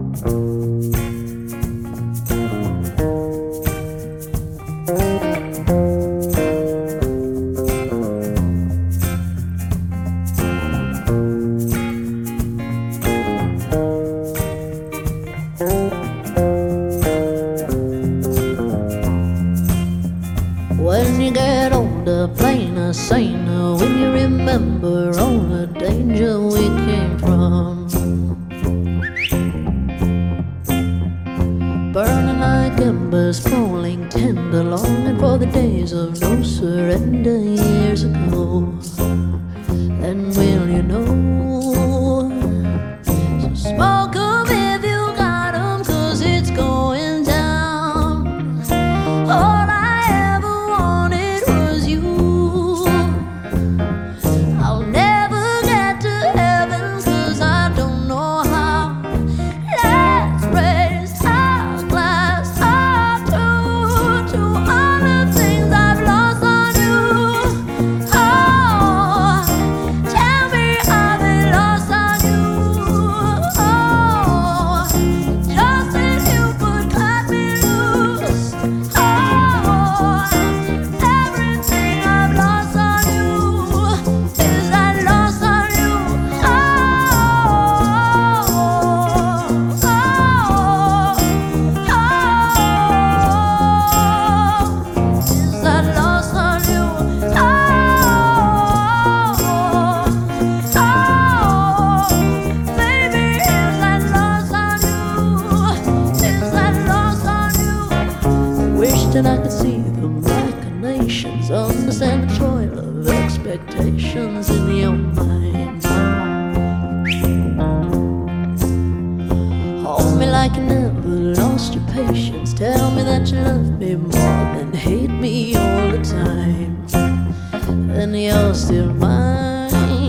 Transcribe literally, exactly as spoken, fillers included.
When you get older, plainer, saner, when you remember all the danger we came from, burning like embers, falling tender, longing for the days of no surrender years ago. Then will you know? So smoke 'em if you got 'em, 'cause it's going down. All I ever wanted was you. I'll never get to heaven, 'cause I don't know how. Let's raise our glass up to, to all the things I've lost on you. Oh, tell me I've been lost on you. Oh, just as you could cut me loose. Oh, everything I've lost on you is that lost on you. Oh, oh, oh, is that lost on you. Oh, oh, baby, is that lost on you. Is that lost on you. Wish that I could see the machinations, understand the toil of expectations in your mind. Hold me like you never lost your patience. Tell me that you love me more than hate me all the time. And you're still mine.